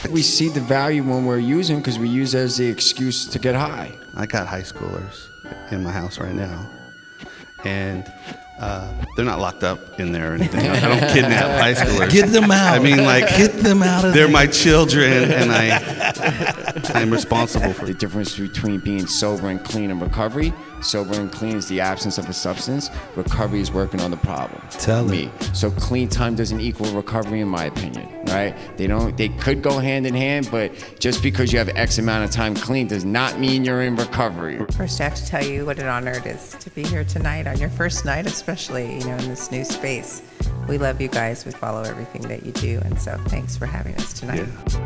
We see the value when we're using because we use it as the excuse to get high. I got high schoolers in my house right now, and they're not locked up in there or anything. I don't kidnap high schoolers. Get them out. I mean, like, get them out of they're there. my children, and I'm responsible for The difference between being sober and clean and recovery. Sober and clean is the absence of a substance. Recovery is working on the problem. Tell me. So clean time doesn't equal recovery, in my opinion, right? They could go hand in hand, but just because you have X amount of time clean does not mean you're in recovery. First, I have to tell you what an honor it is to be here tonight on your first night, especially, in this new space. We love you guys. We follow everything that you do, and so thanks for having us tonight.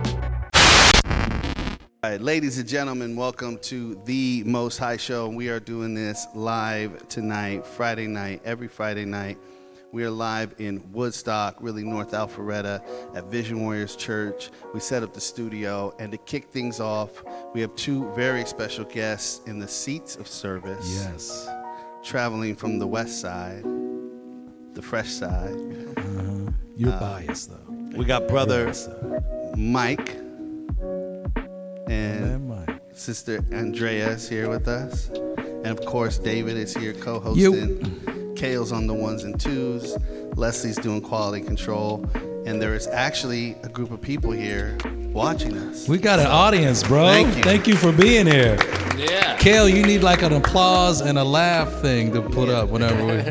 All right, ladies and gentlemen, welcome to the Most High Show. We are doing this live tonight, Friday night, every Friday night. We are live in Woodstock, really North Alpharetta, at Vision Warriors Church. We set up the studio, and to kick things off, we have two very special guests in the seats of service. Yes. Traveling from the west side, the fresh side. You're biased, though. We got brother Mike and Mike. Sister Andrea is here with us. And of course, David is here co-hosting. Kale's on the ones and twos. Leslie's doing quality control. And there is actually a group of people here watching us. We got an audience, bro. Thank you. For being here. Yeah. Kale, you need like an applause and a laugh thing to put up whenever we...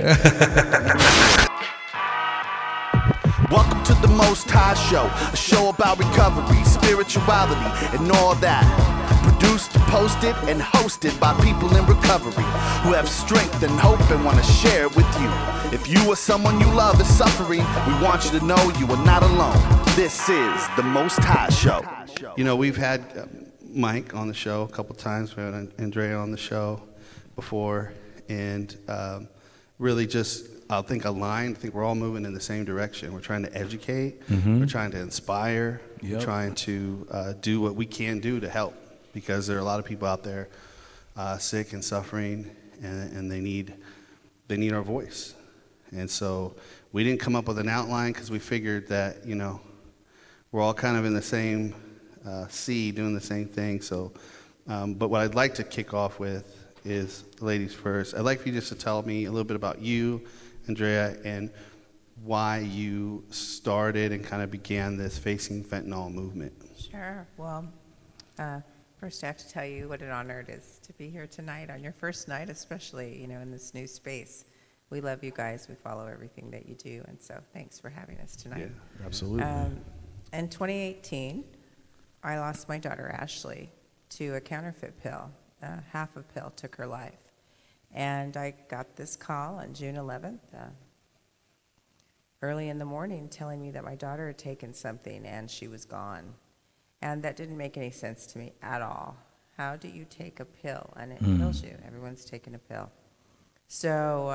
Welcome to the Most High Show, a show about recovery, spirituality, and all that. Produced, posted, and hosted by people in recovery who have strength and hope and want to share it with you. If you or someone you love is suffering, we want you to know you are not alone. This is the Most High Show. We've had Mike on the show a couple times. We had Andrea on the show before, and really just, I think, aligned. I think we're all moving in the same direction. We're trying to educate. We're trying to inspire. We're trying to do what we can do to help, because there are a lot of people out there sick and suffering, and they need our voice. And so we didn't come up with an outline because we figured that, we're all kind of in the same sea, doing the same thing. So, but what I'd like to kick off with is, ladies first, I'd like for you just to tell me a little bit about you, Andrea, and why you started and kind of began this Facing Fentanyl movement. Sure. Well, first I have to tell you what an honor it is to be here tonight on your first night, especially, in this new space. We love you guys. We follow everything that you do, and so thanks for having us tonight. Yeah, absolutely. In 2018, I lost my daughter, Ashley, to a counterfeit pill. Half a pill took her life. And I got this call on June 11th, early in the morning, telling me that my daughter had taken something and she was gone. And that didn't make any sense to me at all. How do you take a pill and it kills you? Everyone's taking a pill. So,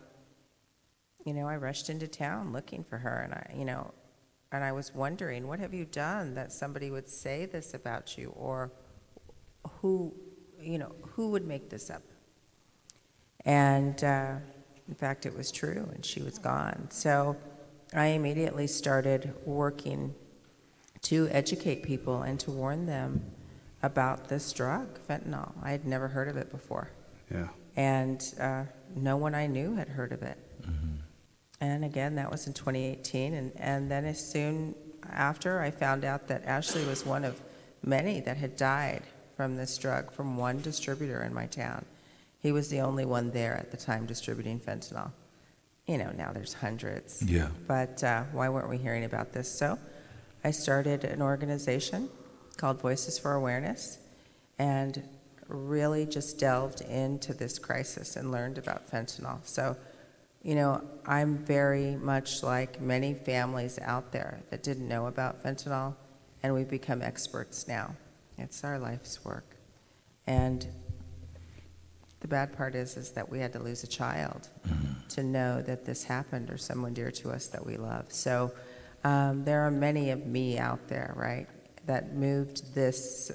I rushed into town looking for her, and I was wondering, what have you done that somebody would say this about you, or who would make this up? And in fact, it was true, and she was gone. So I immediately started working to educate people and to warn them about this drug, fentanyl. I had never heard of it before. Yeah. And no one I knew had heard of it. And again, that was in 2018. And then as soon after, I found out that Ashley was one of many that had died from this drug from one distributor in my town. He was the only one there at the time distributing fentanyl. Now there's hundreds. Yeah. But why weren't we hearing about this? So I started an organization called Voices for Awareness, and really just delved into this crisis and learned about fentanyl. So, I'm very much like many families out there that didn't know about fentanyl, and we've become experts now. It's our life's work. And the bad part is that we had to lose a child to know that this happened, or someone dear to us that we love. So there are many of me out there, right, that moved this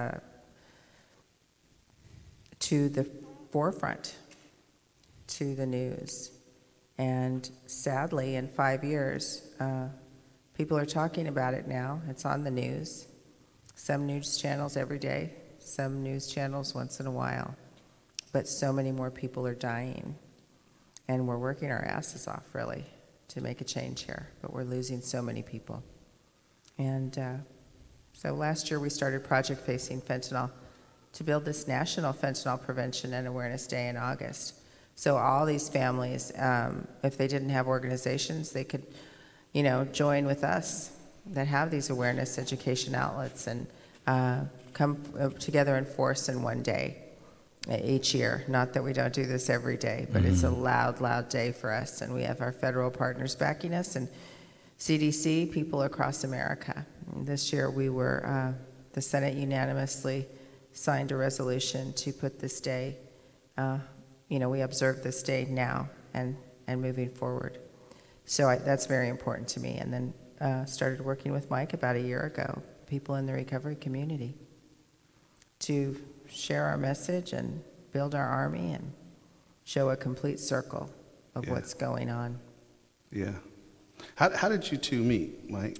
to the forefront, to the news. And sadly, in 5 years, people are talking about it now. It's on the news. Some news channels every day, some news channels once in a while. But so many more people are dying. And we're working our asses off, really, to make a change here. But we're losing so many people. And so last year we started Project Facing Fentanyl to build this National Fentanyl Prevention and Awareness Day in August. So all these families, if they didn't have organizations, they could, join with us that have these awareness education outlets and come together in force in one day each year. Not that we don't do this every day, but it's a loud, loud day for us. And we have our federal partners backing us and CDC, people across America. And this year we were, the Senate unanimously signed a resolution to put this day, we observe this day now and moving forward. So that's very important to me. And then started working with Mike about a year ago, people in the recovery community, to share our message and build our army and show a complete circle of what's going on. Yeah. How did you two meet, Mike?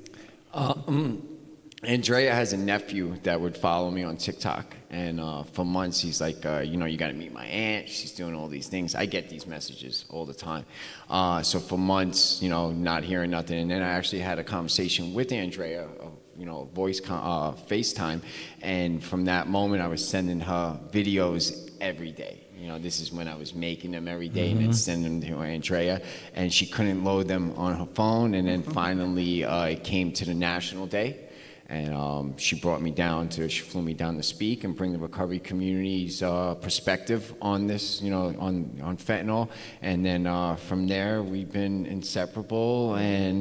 Andrea has a nephew that would follow me on TikTok, and for months he's like, you got to meet my aunt. She's doing all these things. I get these messages all the time. So for months, not hearing nothing, and then I actually had a conversation with Andrea, voice FaceTime, and from that moment I was sending her videos every day. This is when I was making them every day and then sending them to Andrea, and she couldn't load them on her phone, and then finally it came to the National Day. And she flew me down to speak and bring the recovery community's perspective on this, on fentanyl. And then from there, we've been inseparable.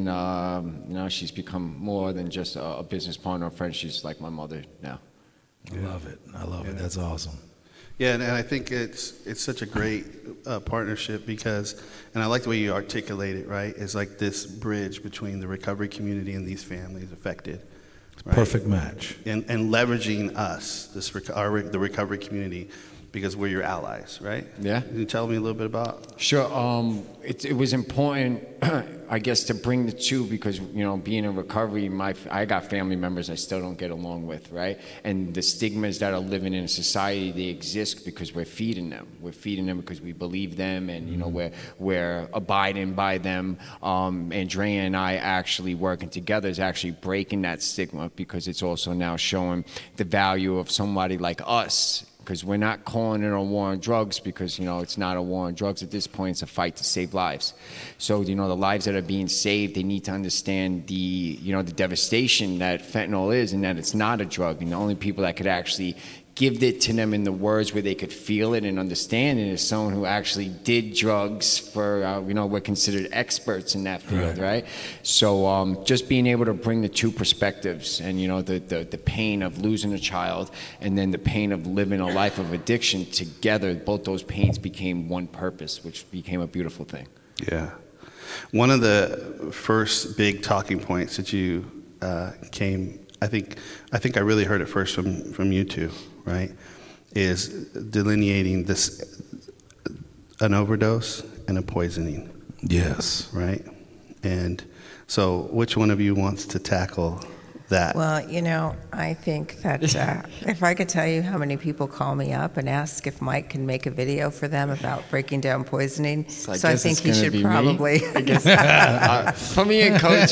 And she's become more than just a business partner or friend. She's like my mother now. I love it. That's awesome. Yeah, and I think it's such a great partnership because, and I like the way you articulate it, right? It's like this bridge between the recovery community and these families affected. Right? Perfect match. And leveraging us, the recovery community, because we're your allies, right? Yeah. Can you tell me a little bit about? Sure. It was important, I guess, to bring the two because, being in recovery, I got family members I still don't get along with, right? And the stigmas that are living in society, they exist because we're feeding them. We're feeding them because we believe them and, we're abiding by them. Andrea and I actually working together is actually breaking that stigma because it's also now showing the value of somebody like us. Because we're not calling it a war on drugs because, it's not a war on drugs at this point. It's a fight to save lives. So, the lives that are being saved, they need to understand the devastation that fentanyl is and that it's not a drug. And the only people that could actually give it to them in the words where they could feel it and understand it is someone who actually did drugs for, we're considered experts in that field, right? So just being able to bring the two perspectives and, the pain of losing a child and then the pain of living a life of addiction together, both those pains became one purpose, which became a beautiful thing. Yeah. One of the first big talking points that you came, I think I really heard it first from you two, right, is delineating an overdose and a poisoning. Yes. Right? And so which one of you wants to tackle that? Well, I think that if I could tell you how many people call me up and ask if Mike can make a video for them about breaking down poisoning, so I think he should probably. For me and Coach.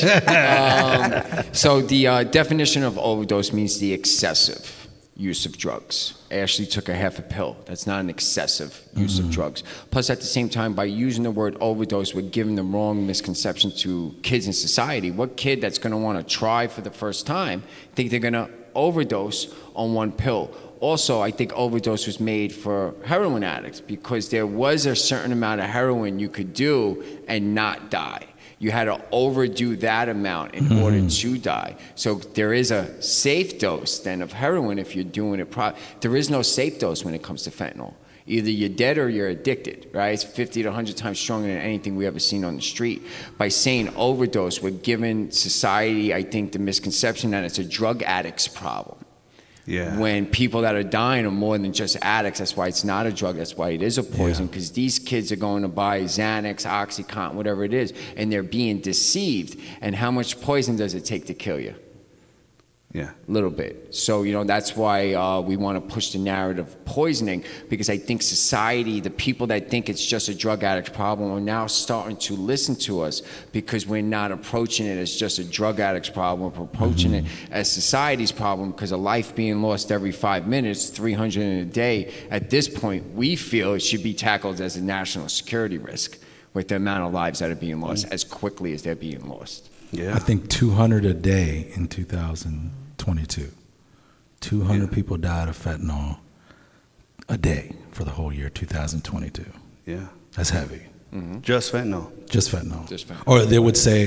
So the definition of overdose means the excessive use of drugs. Ashley took a half a pill. That's not an excessive use of drugs. Plus, at the same time, by using the word overdose, we're giving the wrong misconception to kids in society. What kid that's going to want to try for the first time think they're going to overdose on one pill? Also, I think overdose was made for heroin addicts because there was a certain amount of heroin you could do and not die. You had to overdo that amount in order to die. So there is a safe dose then of heroin if you're doing it properly. There is no safe dose when it comes to fentanyl. Either you're dead or you're addicted, right? It's 50 to 100 times stronger than anything we ever seen on the street. By saying overdose, we're giving society, I think, the misconception that it's a drug addict's problem. Yeah. When people that are dying are more than just addicts, that's why it's not a drug, that's why it is a poison, because these kids are going to buy Xanax, OxyContin, whatever it is, and they're being deceived. And how much poison does it take to kill you? Yeah. A little bit. So, that's why we want to push the narrative of poisoning, because I think society, the people that think it's just a drug addict problem, are now starting to listen to us, because we're not approaching it as just a drug addict's problem. We're approaching it as society's problem, because a life being lost every 5 minutes, 300 in a day, at this point, we feel it should be tackled as a national security risk with the amount of lives that are being lost as quickly as they're being lost. Yeah. I think 200 a day in 2022. 200 people died of fentanyl a day for the whole year 2022. Yeah. That's heavy. Just fentanyl. Just fentanyl. Just fentanyl. Or they would say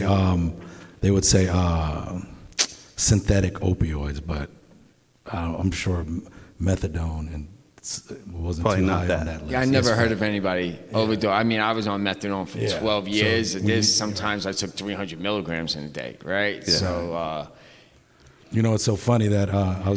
synthetic opioids, but I'm sure methadone and wasn't Probably too not high that. on that list. Yeah, I never heard of anybody overdose. I mean, I was on methadone for Yeah. 12 So years. when you- Sometimes I took 300 milligrams in a day, right? Yeah. So, You know, it's so funny that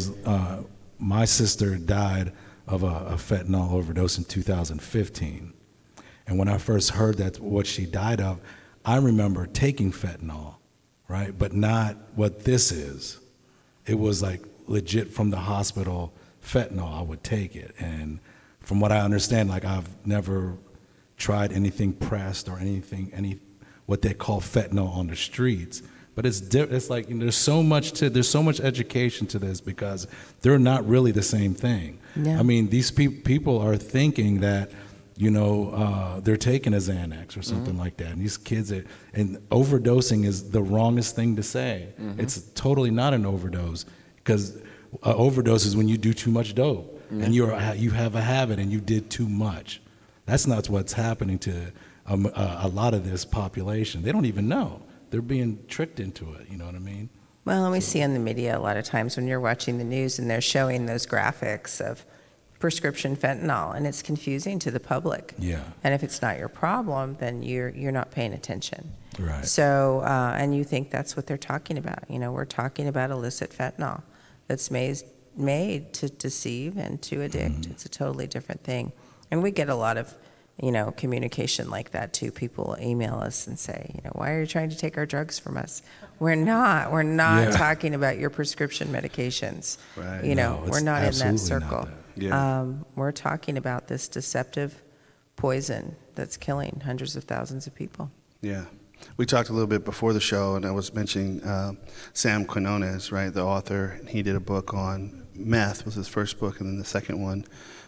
my sister died of a fentanyl overdose in 2015. And when I first heard that what she died of, I remember taking fentanyl, right? But not what this is. It was like legit from the hospital fentanyl. I would take it. And from what I understand, like I've never tried anything pressed or any what they call fentanyl on the streets. But it's like there's so much education to this, because they're not really the same thing. Yeah. I mean, these people are thinking that they're taking a Xanax or something like that, and these kids and overdosing is the wrongest thing to say. It's totally not an overdose, because overdose is when you do too much dope and you have a habit and you did too much. That's not what's happening to a lot of this population. They don't even know. They're being tricked into it. You know what I mean? Well, and we see on the media a lot of times when you're watching the news and they're showing those graphics of prescription fentanyl, and it's confusing to the public. Yeah. And if it's not your problem, then you're not paying attention. Right. So, and you think that's what they're talking about. We're talking about illicit fentanyl that's made to deceive and to addict. It's a totally different thing. And we get a lot of communication like that too. People email us and say, why are you trying to take our drugs from us? We're not Yeah. talking about your prescription medications. Right. No, We're it's not in that absolutely not circle. that. Yeah. We're talking about this deceptive poison that's killing hundreds of thousands of people. Yeah. We talked a little bit before the show, and I was mentioning Sam Quinones, right, the author. He did a book on meth, was his first book, and then the second one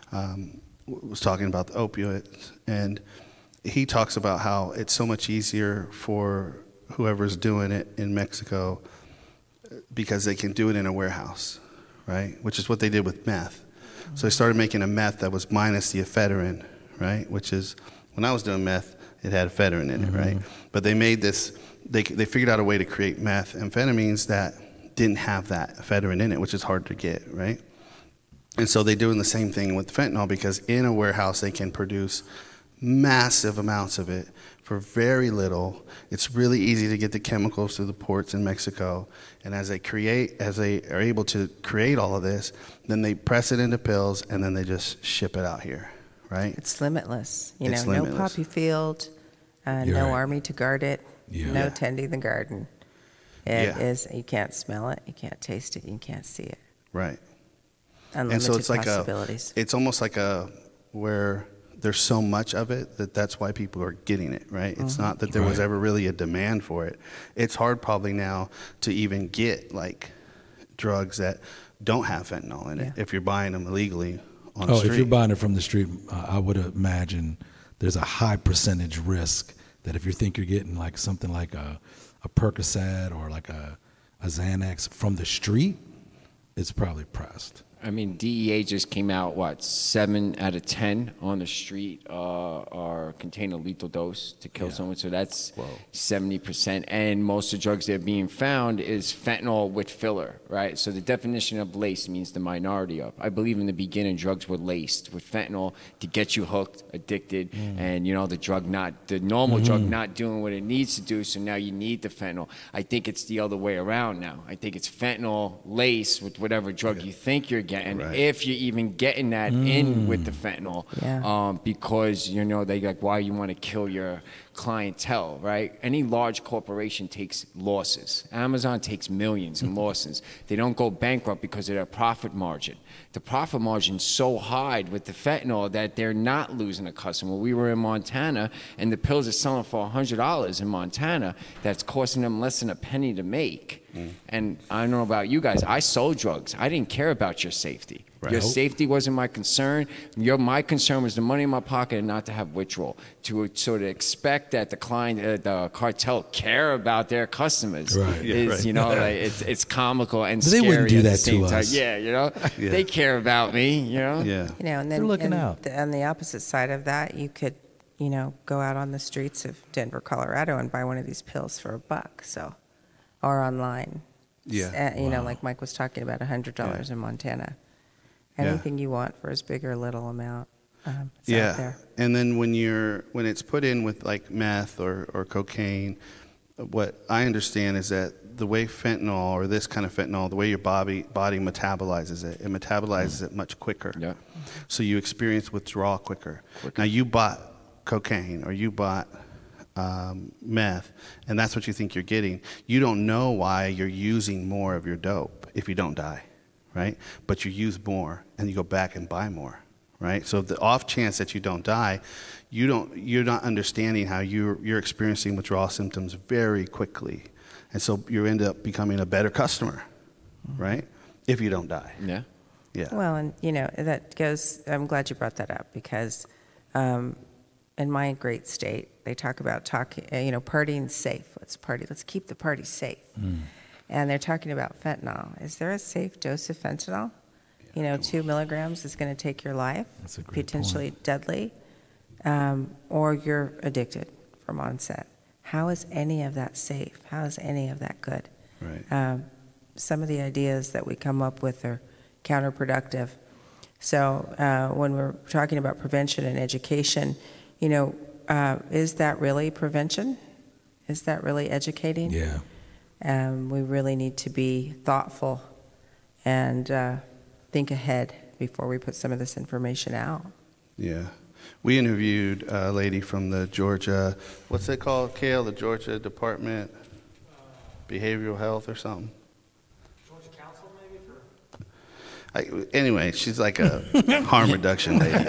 was talking about the opioids. And he talks about how it's so much easier for whoever's doing it in Mexico because they can do it in a warehouse, right, which is what they did with meth. So they started making a meth that was minus the ephedrine, right, which is, when I was doing meth, it had ephedrine in it, right? But they made this, they figured out a way to create methamphetamines that didn't have that ephedrine in it, which is hard to get, right? And so they're doing the same thing with fentanyl, because in a warehouse they can produce massive amounts of it for very little. It's really easy to get the chemicals through the ports in Mexico. And as they are able to create all of this, then they press it into pills and then they just ship it out here, right? It's limitless. It's No limitless. poppy field, You're no right. army to guard it, Yeah. no Yeah. tending the garden. It Yeah. is, you can't smell it, you can't taste it, you can't see it. Right. Unlimited And so it's like possibilities. it's almost like where there's so much of it that's why people are getting it, right? It's not that there was Right. ever really a demand for it. It's hard probably now to even get like drugs that don't have fentanyl in it Yeah. if you're buying them illegally on the Oh, street. if you're buying it from the street, I would imagine there's a high percentage risk that if you think you're getting like something like a Percocet or like a Xanax from the street, it's probably pressed. I mean, DEA just came out, 7 out of 10 on the street contain a lethal dose to kill someone. So that's 70%. And most of the drugs that are being found is fentanyl with filler, right? So the definition of laced means the minority of. I believe in the beginning, drugs were laced with fentanyl to get you hooked, addicted, and the normal drug not doing what it needs to do. So now you need the fentanyl. I think it's the other way around now. I think it's fentanyl laced with whatever drug you think you're getting, Right. if you're even getting that in with the fentanyl. Yeah. Because, you know, they like, why you want to kill your clientele, right? Any large corporation takes losses. Amazon takes millions in losses. They don't go bankrupt because of their profit margin. The profit margin's so high with the fentanyl that they're not losing a customer. We were in Montana, and the pills are selling for $100 in Montana. That's costing them less than a penny to make. And I don't know about you guys. I sold drugs. I didn't care about your safety. Right. Your safety wasn't my concern. My concern was the money in my pocket and not to have withdrawal. To sort of expect that the client, the cartel, care about their customers Right. Yeah, is, right. you know, like, it's comical and They scary wouldn't do at the that same to time. us. Yeah, you know, Yeah. they care about me. You know. Yeah. You know, and then They're looking and out. on the opposite side of that, you could, you know, go out on the streets of Denver, Colorado, and buy one of these pills for $1. So, or online. Yeah. You know, like Mike was talking about, $100 in Montana. Yeah. Anything you want for as big or little amount. It's out Yeah, there. and then when it's put in with like meth or cocaine, what I understand is that the way fentanyl or this kind of fentanyl, the way your body metabolizes it metabolizes it much quicker. Yeah. So you experience withdrawal quicker. Now you bought cocaine or you bought meth, and that's what you think you're getting. You don't know why you're using more of your dope if you don't die, right? But you use more, and you go back and buy more, right? So the off chance that you don't die, you're not understanding how you're experiencing withdrawal symptoms very quickly, and so you end up becoming a better customer, right? If you don't die. Yeah. Yeah. Well, and you know, that goes, I'm glad you brought that up because in my great state, they talk about partying safe. Let's party. Let's keep the party safe. And they're talking about fentanyl. Is there a safe dose of fentanyl? You know, 2 milligrams is going to take your life, That's a great potentially deadly, or you're addicted from onset. How is any of that safe? How is any of that good? Right. Some of the ideas that we come up with are counterproductive. So when we're talking about prevention and education, you know, is that really prevention? Is that really educating? Yeah. We really need to be thoughtful and think ahead before we put some of this information out. Yeah. We interviewed a lady from the Georgia, what's it called, Kale? The Georgia Department Behavioral Health or something? Georgia Council, maybe? Anyway, she's like a harm reduction lady.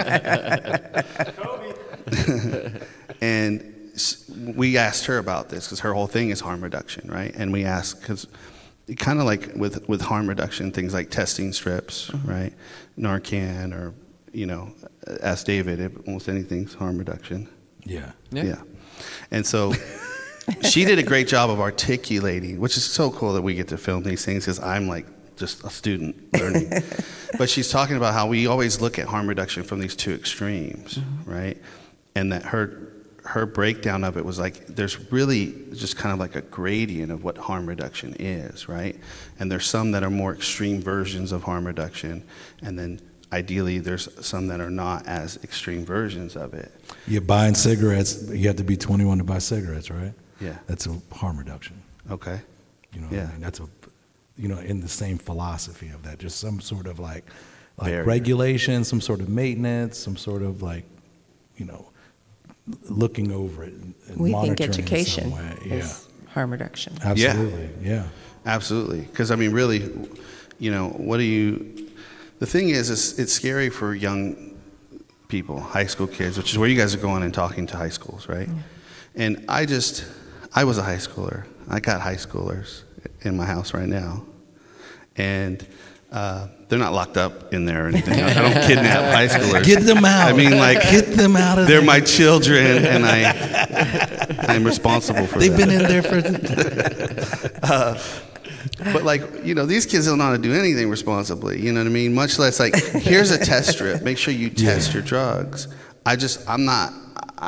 And we asked her about this because her whole thing is harm reduction, right? And we asked, because kind of like with harm reduction, things like testing strips, right? Narcan or, you know, ask David, almost anything's harm reduction. Yeah. Yeah. And so she did a great job of articulating, which is so cool that we get to film these things because I'm like just a student learning. But she's talking about how we always look at harm reduction from these two extremes, right? And that her breakdown of it was like there's really just kind of like a gradient of what harm reduction is, right? And there's some that are more extreme versions of harm reduction, and then ideally there's some that are not as extreme versions of it. You're buying cigarettes, you have to be 21 to buy cigarettes, right? Yeah. That's a harm reduction. Okay. You know, Yeah. what I mean, that's in the same philosophy of that, just some sort of like Barrier. regulation, some sort of maintenance, some sort of like, looking over it and We monitoring think education in some way. Yeah, is harm reduction. absolutely. Yeah. Absolutely. Because, I mean, really, the thing is it's scary for young people, high school kids, which is where you guys are going and talking to high schools, right? Yeah. And I was a high schooler. I got high schoolers in my house right now. And they're not locked up in there or anything. I don't kidnap high schoolers. Get them out. I mean, like, get them out of they're there. my children, and I'm responsible for them. They've been in there for. But these kids don't know how to do anything responsibly. You know what I mean? Much less like, here's a test strip. Make sure you test your drugs.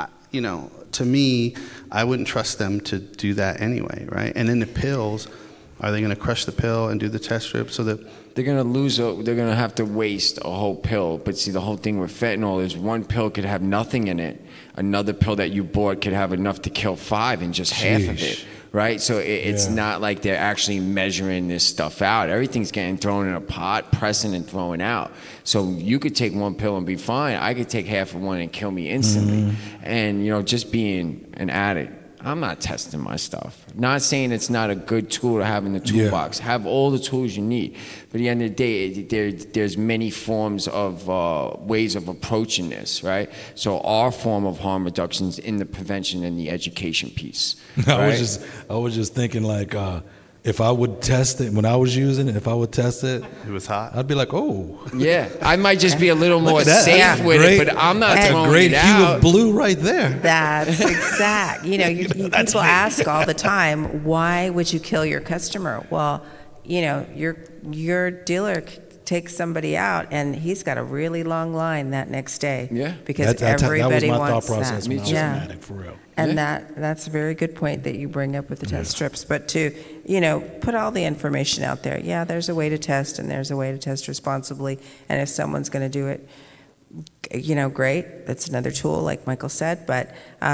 To me, I wouldn't trust them to do that anyway, right? And then the pills, Are they going to crush the pill and do the test strip so that? They're gonna have to waste a whole pill. But see, the whole thing with fentanyl is one pill could have nothing in it. Another pill that you bought could have enough to kill 5 in just half of it, right? So it's not like they're actually measuring this stuff out. Everything's getting thrown in a pot, pressing and throwing out. So you could take one pill and be fine. I could take half of one and kill me instantly. And, you know, just being an addict, I'm not testing my stuff. Not saying it's not a good tool to have in the toolbox. Have all the tools you need. But at the end of the day, there's many forms of ways of approaching this, right? So our form of harm reduction is in the prevention and the education piece. I was just thinking like, if I would test it when I was using it, if I would test it, It was hot. I'd be like, oh, Yeah, I might just be a little more at that. safe That's with great. it, but I'm not that's a throwing great it hue out. of blue right there. That's exact. You know, people ask all the time, why would you kill your customer? Well, you know, your dealer takes somebody out, and he's got a really long line that next day. Yeah. Because that everybody was my wants thought process that. when I was Yeah. an addict, for real. And that's a very good point that you bring up with the test strips. But to, you know, put all the information out there. Yeah, there's a way to test, and there's a way to test responsibly. And if someone's going to do it, you know, great. That's another tool, like Michael said. But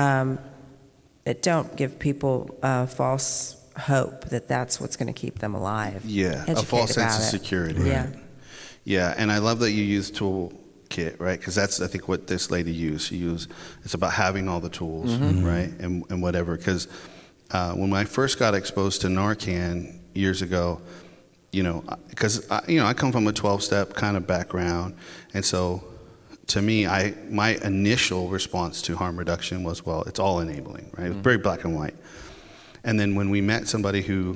don't give people false hope that that's what's going to keep them alive. Yeah, a Educate false sense about of it. security. Yeah. Yeah, and I love that you use toolkit, right? Because that's, I think, what this lady used. It's about having all the tools, right? And whatever. Because when I first got exposed to Narcan years ago, you know, because I come from a 12-step kind of background, and so to me, my initial response to harm reduction was, well, it's all enabling, right? It was very black and white. And then when we met somebody who,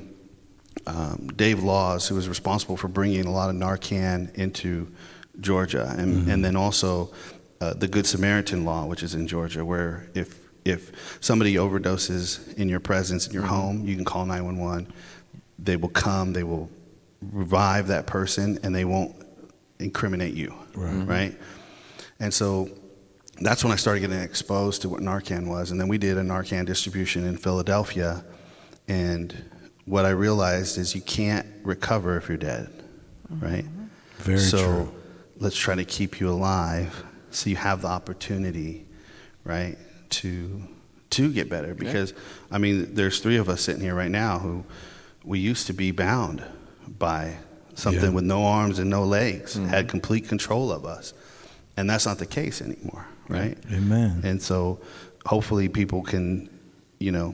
Dave Laws, who was responsible for bringing a lot of Narcan into Georgia, and then also the Good Samaritan law, which is in Georgia, where if somebody overdoses in your presence in your home, you can call 911. They will come, they will revive that person, and they won't incriminate you, right? And so that's when I started getting exposed to what Narcan was. And then we did a Narcan distribution in Philadelphia, and what I realized is you can't recover if you're dead, right? Very so true. let's try to keep you alive so you have the opportunity, right, to get better. Because, I mean, there's 3 of us sitting here right now who we used to be bound by something with no arms and no legs, had complete control of us. And that's not the case anymore, right? Amen. And so hopefully people can, you know,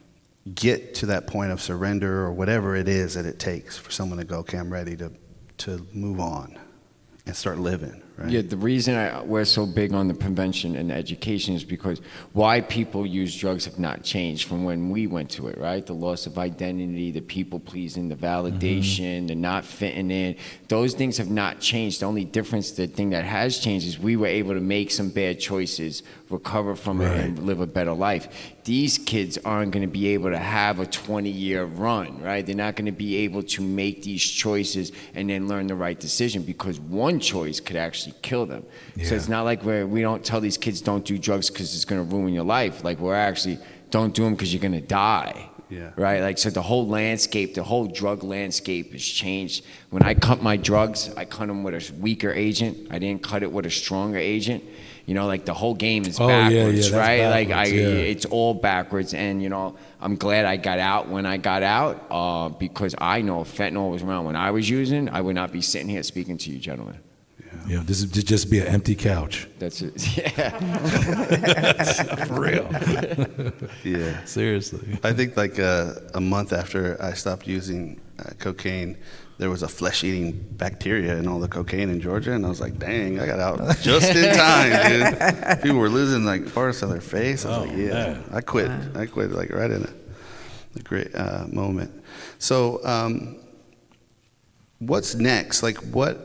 get to that point of surrender or whatever it is that it takes for someone to go, okay, I'm ready to move on and start living, right? Yeah, the reason we're so big on the prevention and education is because why people use drugs have not changed from when we went to it, right? The loss of identity, the people pleasing, the validation, the not fitting in, those things have not changed. The only difference, the thing that has changed is we were able to make some bad choices, recover from it, and live a better life. These kids aren't going to be able to have a 20-year run, right? They're not going to be able to make these choices and then learn the right decision, because one choice could actually kill them. So it's not like we don't tell these kids don't do drugs because it's going to ruin your life. Like, we're actually, don't do them because you're going to die. Yeah. Right? Like, so the whole landscape, the whole drug landscape has changed. When I cut my drugs, I cut them with a weaker agent. I didn't cut it with a stronger agent. You know, like, the whole game is backwards, that's right? Like, backwards, it's all backwards. And, you know, I'm glad I got out when I got out, because I know if fentanyl was around when I was using, I would not be sitting here speaking to you gentlemen. Yeah, this would just be an empty couch. That's it. Yeah. For real. Yeah. Seriously. I think like a month after I stopped using cocaine, there was a flesh-eating bacteria in all the cocaine in Georgia, and I was like, dang, I got out just in time, dude. People were losing like parts of their face. I was like, yeah, man. I quit. I quit like right in a great moment. So what's next? Like,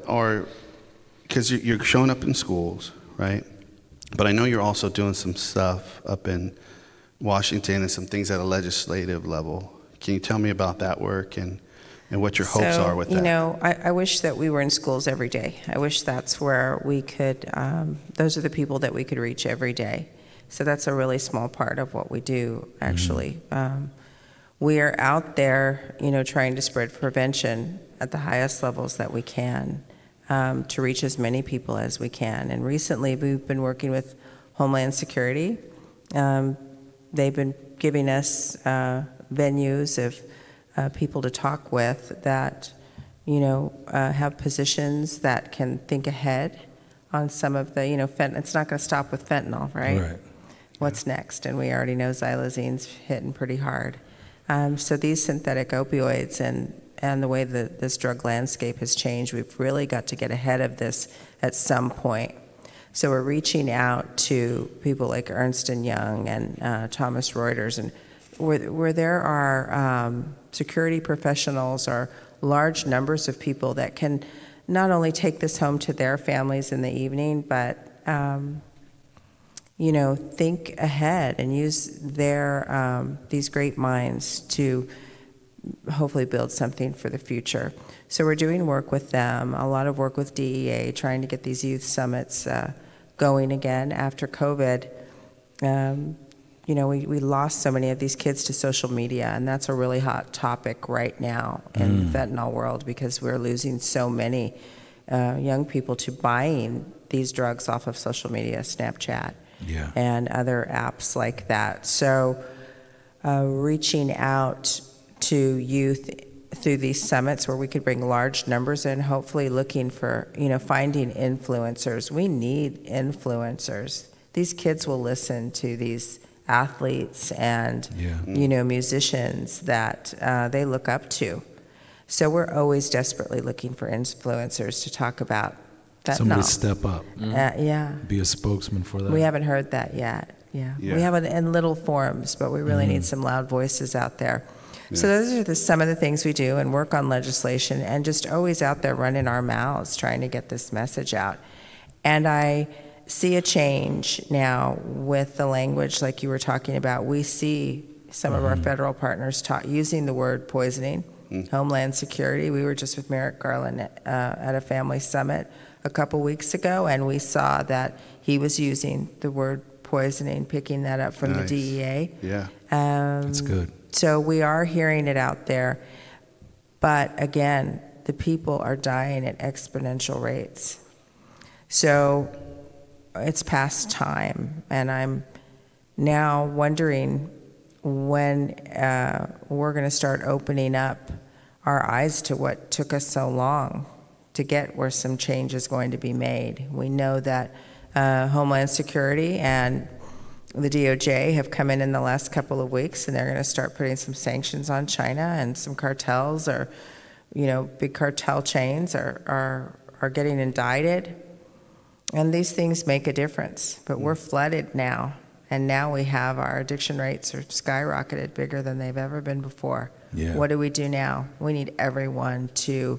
because you're showing up in schools, right? But I know you're also doing some stuff up in Washington and some things at a legislative level. Can you tell me about that work and what your hopes are with that? You know, I wish that we were in schools every day. I wish that's where we could, those are the people that we could reach every day. So that's a really small part of what we do, actually. we are out there, trying to spread prevention at the highest levels that we can, to reach as many people as we can. And recently, we've been working with Homeland Security. They've been giving us venues of people to talk with that, have positions that can think ahead on some of the, it's not going to stop with fentanyl, right? Right. What's next? And we already know xylozine's hitting pretty hard. So these synthetic opioids and the way that this drug landscape has changed, we've really got to get ahead of this at some point. So we're reaching out to people like Ernst & Young and Thomas Reuters, and where there are security professionals or large numbers of people that can not only take this home to their families in the evening, but think ahead and use their these great minds to hopefully build something for the future. So we're doing work with them, a lot of work with DEA, trying to get these youth summits going again after COVID. We lost so many of these kids to social media, and that's a really hot topic right now in the fentanyl world, because we're losing so many young people to buying these drugs off of social media, Snapchat, and other apps like that. So reaching out to youth through these summits where we could bring large numbers in, hopefully looking for, finding influencers. We need influencers. These kids will listen to these athletes and, musicians that they look up to. So we're always desperately looking for influencers to talk about fentanyl. Somebody step up. Yeah. Be a spokesman for that. We haven't heard that yet. Yeah. Yeah. We have it in little forums, but we really need some loud voices out there. So those are some of the things we do, and work on legislation, and just always out there running our mouths trying to get this message out. And I see a change now with the language like you were talking about. We see some of our federal partners using the word poisoning, Homeland Security. We were just with Merrick Garland at a family summit a couple weeks ago, and we saw that he was using the word poisoning, picking that up from the DEA. Yeah. That's good. So we are hearing it out there, but again, the people are dying at exponential rates. So it's past time, and I'm now wondering when we're going to start opening up our eyes to what took us so long to get where some change is going to be made. We know that Homeland Security and the DOJ have come in the last couple of weeks, and they're going to start putting some sanctions on China, and some cartels or, big cartel chains are getting indicted. And these things make a difference, but we're flooded now. And now we have our addiction rates are skyrocketed, bigger than they've ever been before. Yeah. What do we do now? We need everyone to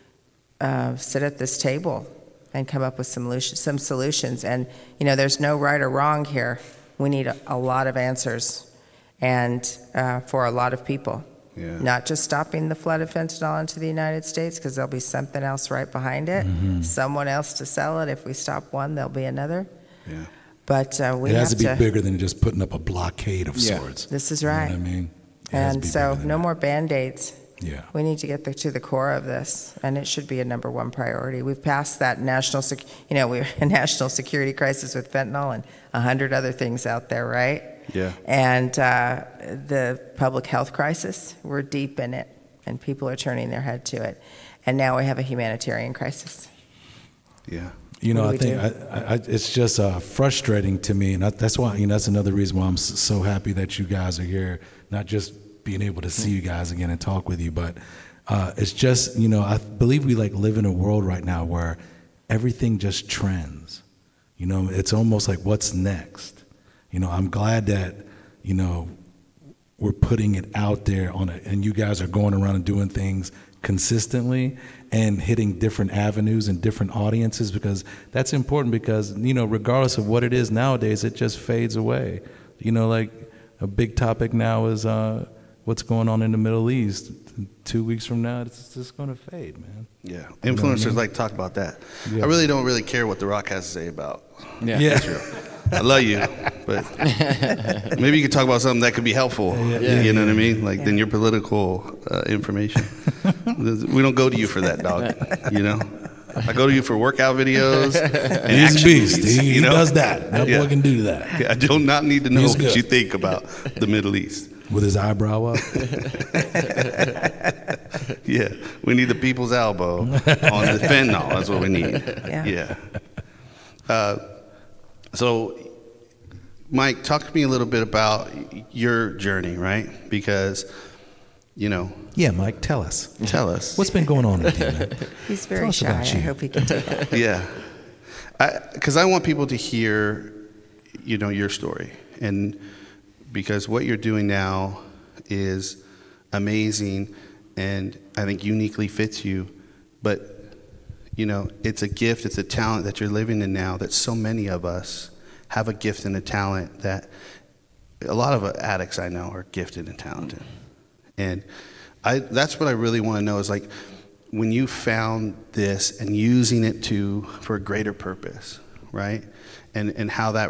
sit at this table and come up with some solutions. And, there's no right or wrong here. We need a lot of answers, and for a lot of people. Yeah. Not just stopping the flood of fentanyl into the United States, because there'll be something else right behind it, someone else to sell it. If we stop one, there'll be another. Yeah. But we It have has to be bigger than just putting up a blockade of sorts. This is You know right. what I mean? It has to And be so bigger than no that. more Band-Aids. Yeah. We need to get to the core of this, and it should be a number one priority. We've passed that national security crisis with fentanyl and 100 other things out there, right? Yeah. And the public health crisis, we're deep in it, and people are turning their head to it. And now we have a humanitarian crisis. Yeah. What do we I think it's just frustrating to me, and that's why that's another reason why I'm so happy that you guys are here, not just being able to see you guys again and talk with you, but it's just I believe we live in a world right now where everything just trends. It's almost like what's next. I'm glad that we're putting it out there and you guys are going around and doing things consistently and hitting different avenues and different audiences, because that's important, because regardless of what it is nowadays, it just fades away. Like a big topic now is what's going on in the Middle East. 2 weeks from now, it's just going to fade, man. Yeah. Influencers like to talk about that. Yeah. I really don't care what The Rock has to say about Yeah. Israel. I love you, but maybe you could talk about something that could be helpful. You know what I mean? Like than your political information. We don't go to you for that, dog. You know, I go to you for workout videos. And He's a action beast. movies, He you know? does that. That boy can do that. I do not need to know He's what good. you think about the Middle East. With his eyebrow up. Yeah, we need the people's elbow on the fentanyl. That's what we need. Yeah. So, Mike, talk to me a little bit about your journey, right? Because, you know, Yeah, Mike, tell us. tell us. What's been going on with you, man? He's Tell very us shy. about I you. hope he can do that. Yeah, because I want people to hear, you know, your story, and because what you're doing now is amazing, and I think uniquely fits you. But you know, it's a gift, it's a talent that you're living in now. That so many of us have a gift and a talent that a lot of addicts I know are gifted and talented, and that's what I really want to know is like, when you found this and using it for a greater purpose, right? And how that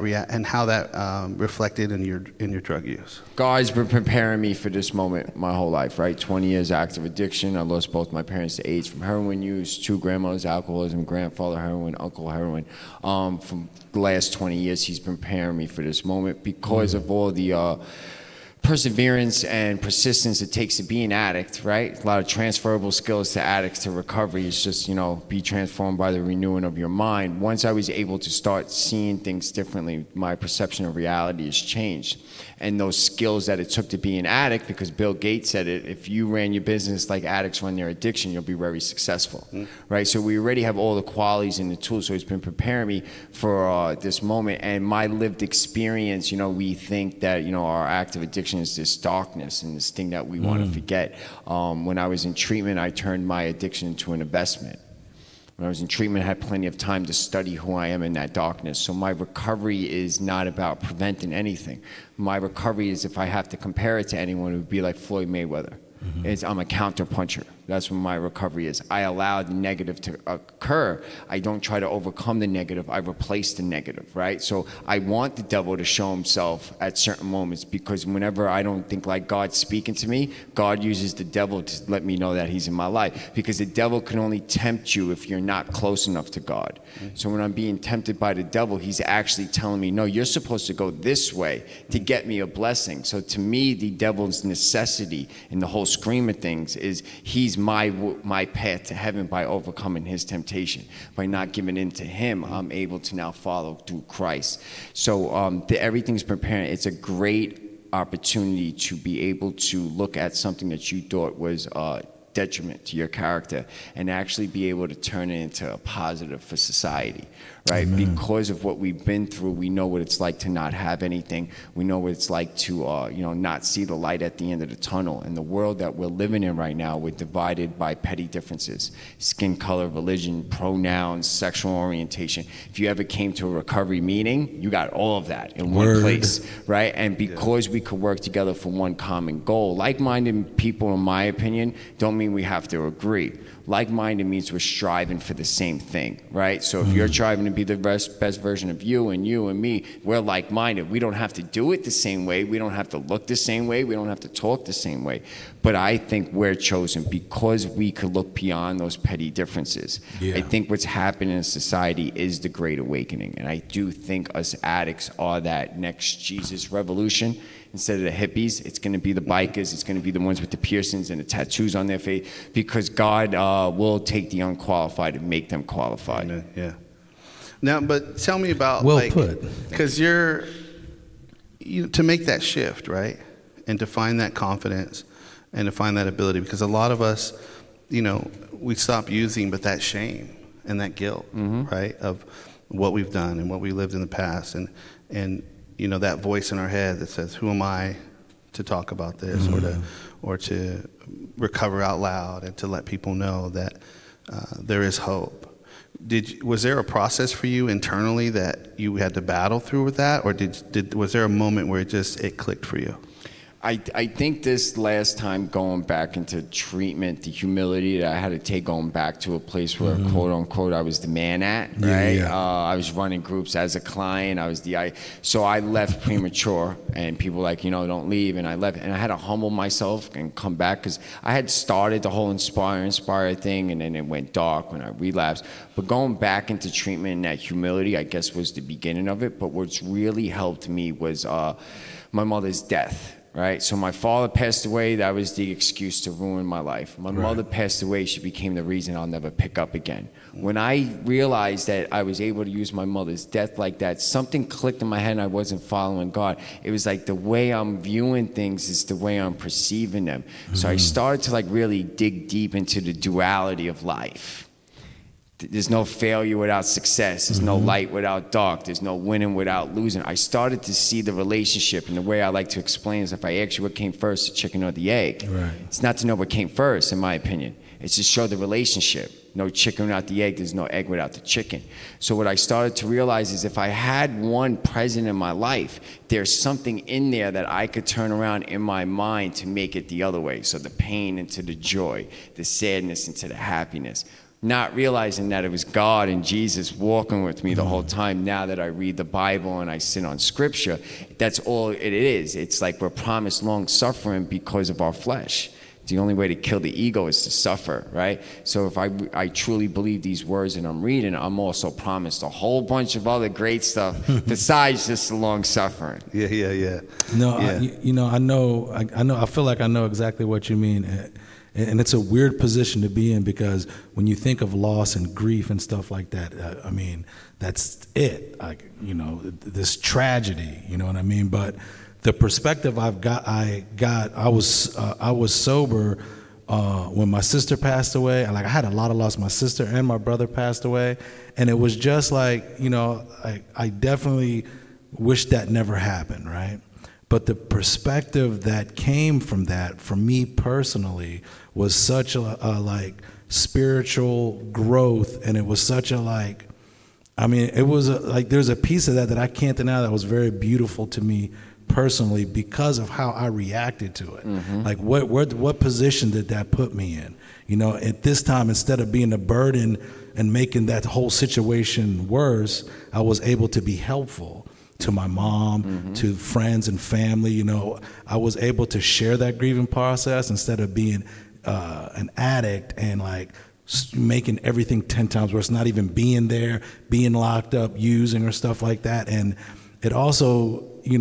reflected in your drug use. God's been preparing me for this moment my whole life, right? 20 years active addiction. I lost both my parents to AIDS from heroin use, 2 grandmothers, alcoholism, grandfather heroin, uncle heroin. From the last 20 years, he's been preparing me for this moment because of all the perseverance and persistence it takes to be an addict, right? A lot of transferable skills to addicts to recovery. It's just, you know, be transformed by the renewing of your mind. Once I was able to start seeing things differently, my perception of reality has changed. And those skills that it took to be an addict, because Bill Gates said it, if you ran your business like addicts run their addiction, you'll be very successful, right? So we already have all the qualities and the tools. So he's been preparing me for this moment. And my lived experience, you know, we think that, you know, our active addiction is this darkness and this thing that we want to forget. When I was in treatment, I turned my addiction into an investment. When I was in treatment, I had plenty of time to study who I am in that darkness. So my recovery is not about preventing anything. My recovery is, if I have to compare it to anyone, it would be like Floyd Mayweather. I'm a counter-puncher. That's what my recovery is. I allow the negative to occur. I don't try to overcome the negative. I replace the negative, right? So I want the devil to show himself at certain moments, because whenever I don't think like God's speaking to me, God uses the devil to let me know that he's in my life, because the devil can only tempt you if you're not close enough to God. So when I'm being tempted by the devil, he's actually telling me, no, you're supposed to go this way to get me a blessing. So to me, the devil's necessity in the whole scheme of things is he's my path to heaven by overcoming his temptation. By not giving in to him, I'm able to now follow through Christ. So everything's preparing. It's a great opportunity to be able to look at something that you thought was detriment to your character and actually be able to turn it into a positive for society, right? Amen. Because of what we've been through, we know what it's like to not have anything. We know what it's like to, not see the light at the end of the tunnel. And the world that we're living in right now, we're divided by petty differences: skin color, religion, pronouns, sexual orientation. If you ever came to a recovery meeting, you got all of that in one place, right? And because we could work together for one common goal, like-minded people, in my opinion, don't mean we have to agree. Like-minded means we're striving for the same thing, right? So if you're striving to be the best version of you and me, we're like-minded. We don't have to do it the same way. We don't have to look the same way. We don't have to talk the same way. But I think we're chosen because we could look beyond those petty differences. Yeah. I think what's happening in society is the Great Awakening. And I do think us addicts are that next Jesus revolution. Instead of the hippies, it's going to be the bikers. It's going to be the ones with the piercings and the tattoos on their face, because God will take the unqualified and make them qualified. Amen. Yeah. Now, but tell me about, well put, because to make that shift, right, and to find that confidence and to find that ability, because a lot of us, we stop using, but that shame and that guilt, right, of what we've done and what we lived in the past, and that voice in our head that says, who am I to talk about this, or to recover out loud and to let people know that there is hope. Was there a process for you internally that you had to battle through with that, or was there a moment where it clicked for you? I think this last time going back into treatment, the humility that I had to take going back to a place where, quote unquote, I was the man at, right? Yeah. I was running groups as a client. So I left premature, and people were like, don't leave. And I left, and I had to humble myself and come back because I had started the whole Inspire thing, and then it went dark when I relapsed. But going back into treatment and that humility, I guess, was the beginning of it. But what's really helped me was my mother's death. Right, so my father passed away. That was the excuse to ruin my life. My mother passed away. She became the reason I'll never pick up again. When I realized that I was able to use my mother's death like that, something clicked in my head and I wasn't following God. It was like the way I'm viewing things is the way I'm perceiving them. So I started to really dig deep into the duality of life. There's no failure without success. There's no light without dark. There's no winning without losing. I started to see the relationship, and the way I like to explain is if I ask you what came first, the chicken or the egg. Right. It's not to know what came first, in my opinion. It's to show the relationship. No chicken without the egg. There's no egg without the chicken. So what I started to realize is if I had one present in my life, there's something in there that I could turn around in my mind to make it the other way. So the pain into the joy, the sadness into the happiness. Not realizing that it was God and Jesus walking with me the whole time. Now that I read the Bible and I sit on Scripture, that's all it is. It's like we're promised long suffering because of our flesh. The only way to kill the ego is to suffer, right? So if I truly believe these words and I'm reading, I'm also promised a whole bunch of other great stuff besides just the long suffering. Yeah. No, Yeah. I feel like I know exactly what you mean. And it's a weird position to be in because when you think of loss and grief and stuff like that, that's it. This tragedy, you know what I mean? But the perspective I was sober when my sister passed away. And I had a lot of loss. My sister and my brother passed away. And it was just I definitely wish that never happened, right? But the perspective that came from that, for me personally, was such a spiritual growth, and it was such a it was there's a piece of that I can't deny that was very beautiful to me personally because of how I reacted to it. What position did that put me in? At this time, instead of being a burden and making that whole situation worse, I was able to be helpful to my mom, to friends and family. I was able to share that grieving process instead of being an addict and making everything 10 times worse, not even being there, being locked up, using or stuff like that. And it also,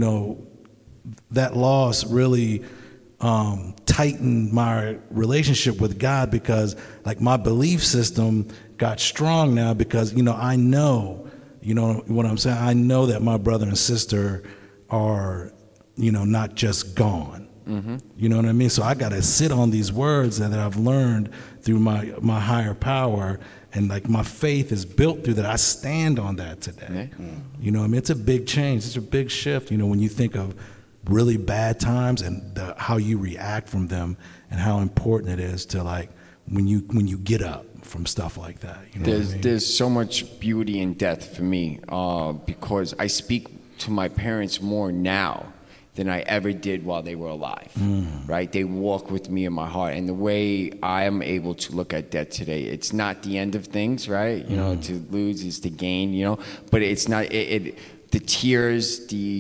that loss really tightened my relationship with God because my belief system got strong now because, I know, you know what I'm saying? I know that my brother and sister are, not just gone. You know what I mean? So I got to sit on these words that I've learned through my higher power, and my faith is built through that. I stand on that today. You know what I mean? It's a big change. It's a big shift, when you think of really bad times and how you react from them and how important it is to when you get up from stuff like that. There's so much beauty in death for me because I speak to my parents more now than I ever did while they were alive, right? They walk with me in my heart. And the way I am able to look at death today, it's not the end of things, right? To lose is to gain, but it's not, the tears,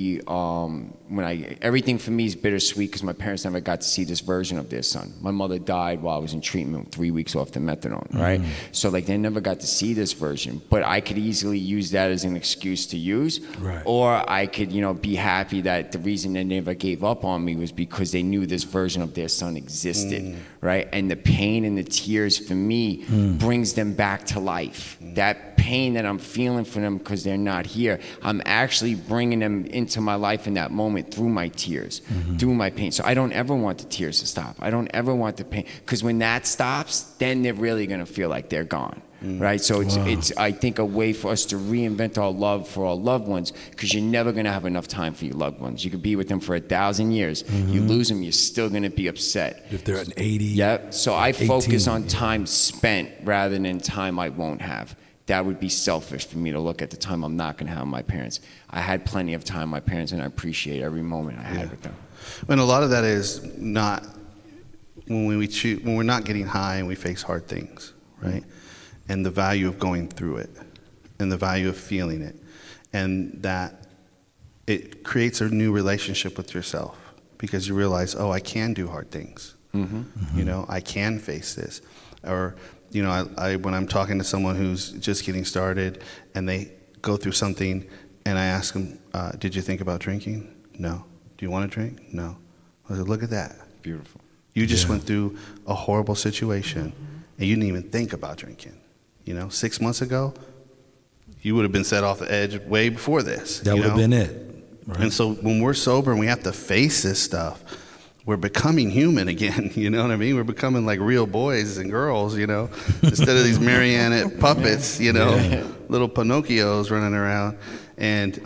everything for me is bittersweet because my parents never got to see this version of their son. My mother died while I was in treatment, 3 weeks off the methadone, right? So they never got to see this version, but I could easily use that as an excuse to use, right. Or I could, be happy that the reason they never gave up on me was because they knew this version of their son existed, right? And the pain and the tears for me brings them back to life. That pain that I'm feeling for them because they're not here, I'm actually bringing them into my life in that moment through my tears, through my pain. So I don't ever want the tears to stop. I don't ever want the pain, because when that stops, then they're really going to feel like they're gone. Right? So it's I think, a way for us to reinvent our love for our loved ones, because you're never going to have enough time for your loved ones. You could be with them for 1,000 years. You lose them, you're still going to be upset. If they're an 80. Yep. So I 18, focus on time spent rather than time I won't have. that would be selfish for me to look at the time I'm not going to have with my parents. I had plenty of time with my parents, and I appreciate every moment I had with them. And a lot of that is not when we're not getting high and we face hard things, right? And the value of going through it, and the value of feeling it, and that it creates a new relationship with yourself because you realize, oh, I can do hard things. You know, I can face this. Or, you know, I when I'm talking to someone who's just getting started and they go through something, and I ask them, did you think about drinking? No. Do you want to drink? No. I said, look at that. Beautiful. You just went through a horrible situation, and you didn't even think about drinking. You know, 6 months ago, you would have been set off the edge way before this. That would have been it. Right? And so when we're sober and we have to face this stuff, we're becoming human again, you know what I mean? We're becoming like real boys and girls, you know, instead of these marionette puppets, you know, little Pinocchios running around. And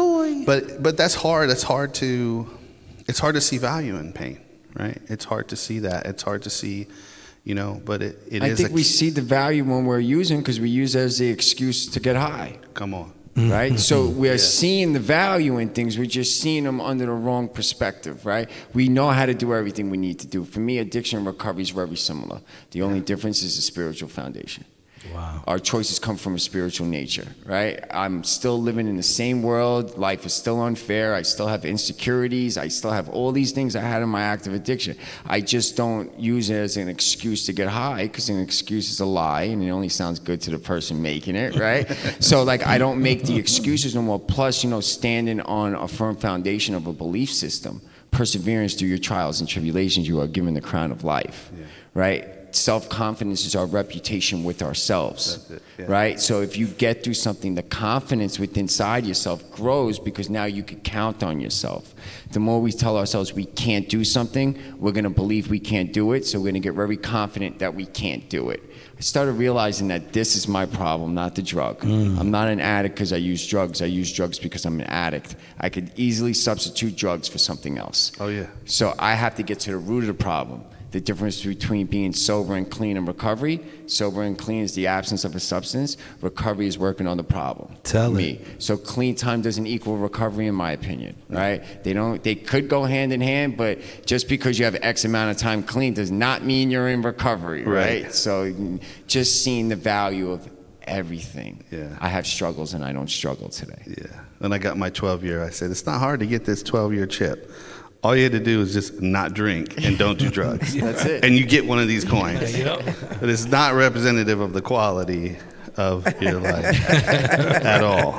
but that's hard. It's hard to see value in pain, right? It's hard to see that. It's hard to see, you know, but it is. I think we see the value when we're using because we use it as the excuse to get high. Come on. Right? So we're seeing the value in things. We're just seeing them under the wrong perspective, right? We know how to do everything we need to do. For me, addiction and recovery is very similar. The only difference is the spiritual foundation. Wow. Our choices come from a spiritual nature, right? I'm still living in the same world. Life is still unfair. I still have insecurities. I still have all these things I had in my active addiction. I just don't use it as an excuse to get high because an excuse is a lie and it only sounds good to the person making it, right? So like I don't make the excuses no more. Plus, you know, standing on a firm foundation of a belief system, perseverance through your trials and tribulations, you are given the crown of life, right? Self-confidence is our reputation with ourselves, right? So if you get through something, the confidence within inside yourself grows because now you can count on yourself. The more we tell ourselves we can't do something, we're going to believe we can't do it, so we're going to get very confident that we can't do it. I started realizing that this is my problem, not the drug. I'm not an addict because I use drugs. I use drugs because I'm an addict. I could easily substitute drugs for something else. Oh, yeah. So I have to get to the root of the problem. The difference between being sober and clean and recovery. Sober and clean is the absence of a substance. Recovery is working on the problem. Tell me. So clean time doesn't equal recovery, in my opinion, right? They could go hand in hand, but just because you have X amount of time clean does not mean you're in recovery, right? So just seeing the value of everything. Yeah. I have struggles and I don't struggle today. Yeah. When I got my 12-year, I said, it's not hard to get this 12-year chip. All you had to do is just not drink and don't do drugs. That's it. And you get one of these coins. But it's not representative of the quality of your life at all.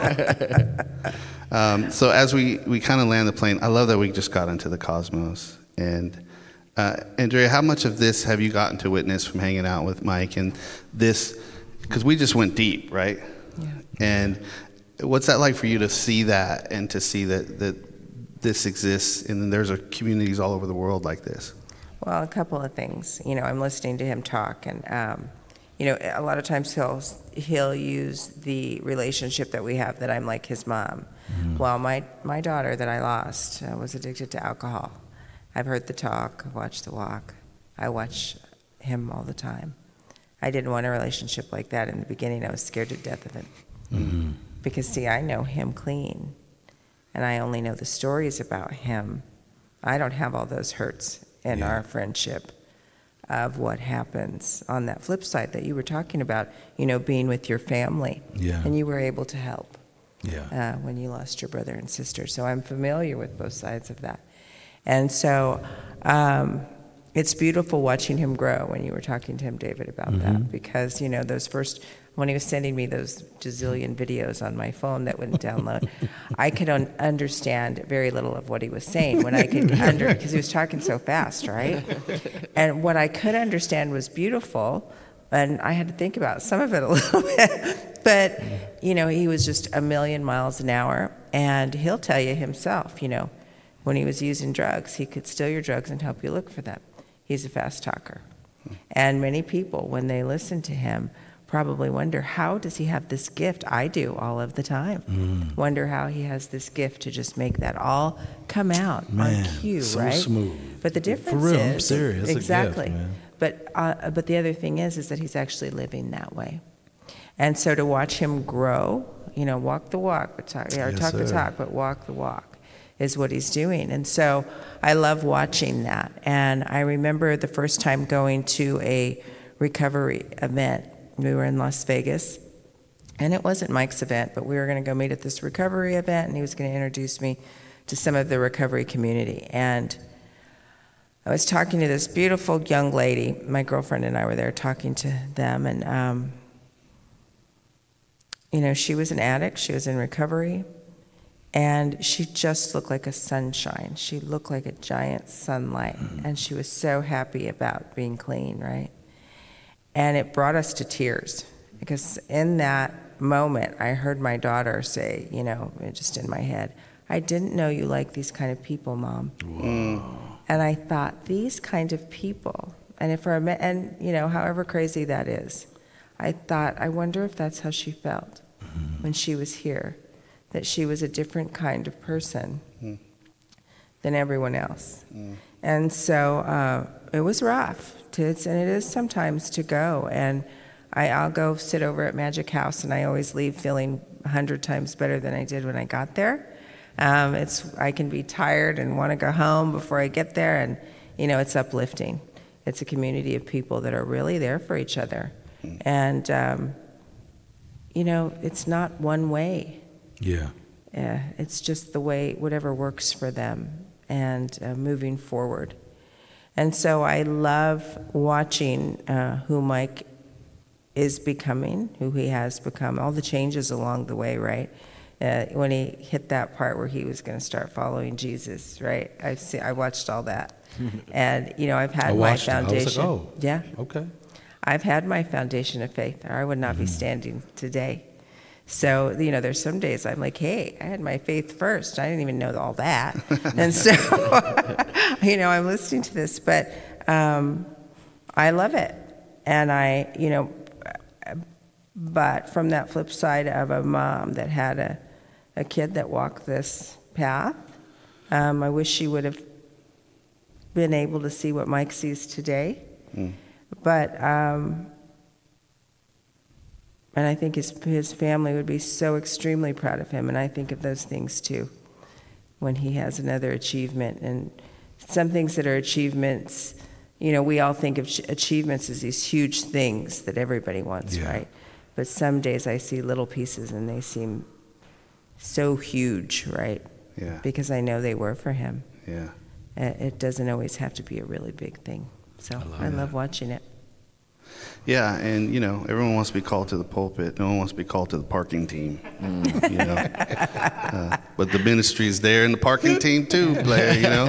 So as we kind of land the plane, I love that we just got into the cosmos. And Andrea, how much of this have you gotten to witness from hanging out with Mike and this? Because we just went deep, right? Yeah. And what's that like for you to see that and to see that this exists, and then there's communities all over the world like this? Well, a couple of things. You know, I'm listening to him talk, and you know, a lot of times he'll use the relationship that we have, that I'm like his mom. Well, my daughter that I lost was addicted to alcohol. I've heard the talk, I've watched the walk. I watch him all the time. I didn't want a relationship like that in the beginning. I was scared to death of it. Because, see, I know him clean. And I only know the stories about him. I don't have all those hurts in our friendship of what happens on that flip side that you were talking about, you know, being with your family. Yeah. And you were able to help Yeah. when you lost your brother and sister. So I'm familiar with both sides of that. And so it's beautiful watching him grow when you were talking to him, David, about that. Because, you know, those first, when he was sending me those gazillion videos on my phone that wouldn't download, I could understand very little of what he was saying when I could because he was talking so fast, right? And what I could understand was beautiful, and I had to think about some of it a little bit. But, you know, he was just a million miles an hour, and he'll tell you himself, you know, when he was using drugs, he could steal your drugs and help you look for them. He's a fast talker. And many people, when they listen to him, probably wonder, how does he have this gift? I do all of the time. Wonder how he has this gift to just make that all come out on cue, so right? smooth. But the difference For real, is, I'm serious. It's exactly. a gift, man. But the other thing is that he's actually living that way. And so to watch him grow, walk the walk, but talk, Yes, talk the sir. talk, but walk the walk is what he's doing. And so I love watching that. And I remember the first time going to a recovery event. We were in Las Vegas, and it wasn't Mike's event, but we were going to go meet at this recovery event, and he was going to introduce me to some of the recovery community. And I was talking to this beautiful young lady. My girlfriend and I were there talking to them, and she was an addict. She was in recovery, and she just looked like a sunshine. She looked like a giant sunlight, and she was so happy about being clean, right? And it brought us to tears, because in that moment, I heard my daughter say, just in my head, "I didn't know you like these kind of people, Mom." Whoa. And I thought, these kind of people, and however crazy that is, I thought, I wonder if that's how she felt when she was here, that she was a different kind of person than everyone else. And so it was rough, and it is sometimes to go. And I'll go sit over at Magic House, and I always leave feeling 100 times better than I did when I got there. I can be tired and want to go home before I get there, and it's uplifting. It's a community of people that are really there for each other, and it's not one way. Yeah. It's just the way, whatever works for them, and moving forward. And so I love watching who Mike is becoming, who he has become, all the changes along the way, right? When he hit that part where he was going to start following Jesus, right? I watched all that. And, I've had my foundation. I was like, oh, yeah. Okay. I've had my foundation of faith, or I would not be standing today. So, there's some days I'm like, hey, I had my faith first. I didn't even know all that. And so, I'm listening to this, but I love it. And but from that flip side of a mom that had a kid that walked this path, I wish she would have been able to see what Mike sees today. But and I think his family would be so extremely proud of him, and I think of those things too when he has another achievement. And some things that are achievements, we all think of achievements as these huge things that everybody wants, right? But some days I see little pieces and they seem so huge, right? Yeah. Because I know they were for him. Yeah. It doesn't always have to be a really big thing. So I love watching it. Yeah, and everyone wants to be called to the pulpit. No one wants to be called to the parking team. But the ministry is there in the parking team too, Blair.